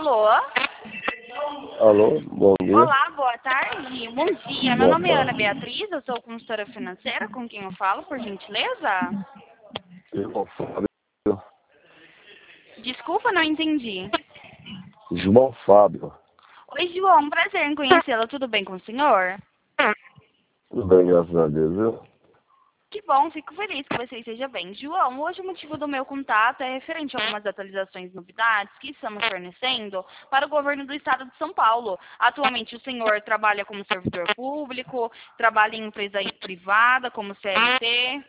Alô? Alô, bom dia. Olá, boa tarde. Bom dia. Meu Boa nome é Ana tarde. Beatriz, eu sou consultora financeira. Com quem eu falo, por gentileza? João Fábio. Desculpa, não entendi. João Fábio. Oi, João. Prazer em conhecê-lo. Tudo bem com o senhor? Tudo bem, graças a Deus, viu? Que bom, fico feliz que você esteja bem. João, hoje o motivo do meu contato é referente a algumas atualizações e novidades que estamos fornecendo para o governo do estado de São Paulo. Atualmente o senhor trabalha como servidor público, trabalha em empresa privada como CLT.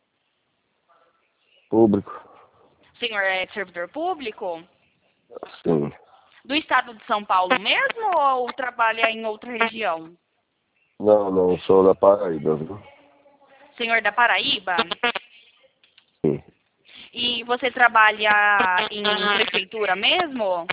Público. O senhor é servidor público? Sim. Do estado de São Paulo mesmo ou trabalha em outra região? Não, sou da Paraíba, viu? Senhor da Paraíba? Sim. E você trabalha em prefeitura mesmo?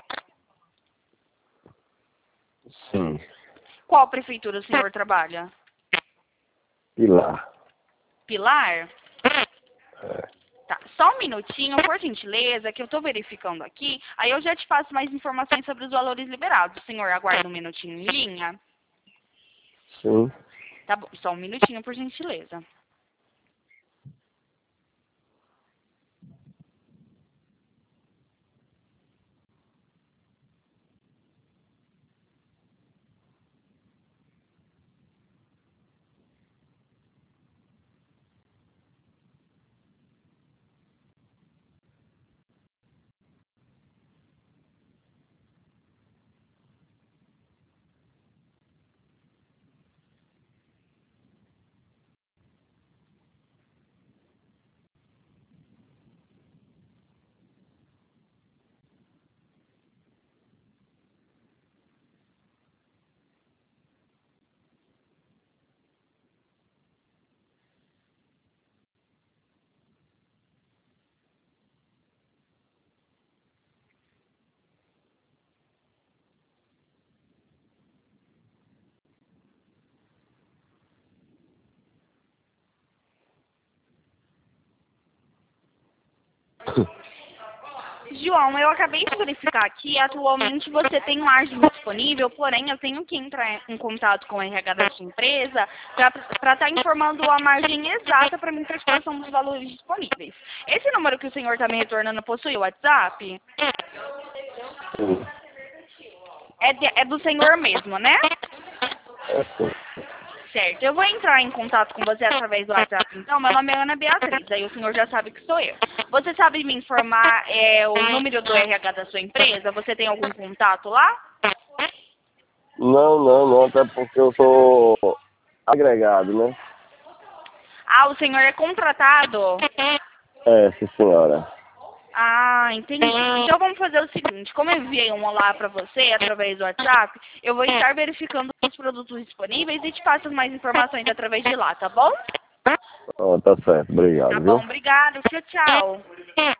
Sim. Qual prefeitura o senhor trabalha? Pilar. Pilar? É. Tá, só um minutinho, por gentileza, que eu estou verificando aqui. Aí eu já te passo mais informações sobre os valores liberados. O senhor aguarda um minutinho em linha? Sim. Tá bom, só um minutinho, por gentileza. João, eu acabei de verificar aqui, atualmente você tem margem disponível, porém eu tenho que entrar em contato com o RH da sua empresa para estar informando a margem exata para minha prestação dos valores disponíveis. Esse número que o senhor está me retornando possui o WhatsApp? Sim. É do senhor mesmo, né? É sim. Certo, eu vou entrar em contato com você através do WhatsApp, então. Meu nome é Ana Beatriz, aí o senhor já sabe que sou eu. Você sabe me informar o número do RH da sua empresa? Você tem algum contato lá? Não, até porque eu sou agregado, né? Ah, o senhor é contratado? É, sim, senhora. Ah, entendi. Então vamos fazer o seguinte, como eu enviei um olá para você através do WhatsApp, eu vou estar verificando os produtos disponíveis e te passo mais informações através de lá, tá bom? Ó, tá certo, Tá obrigado, bom, viu? obrigado. Tchau, tchau.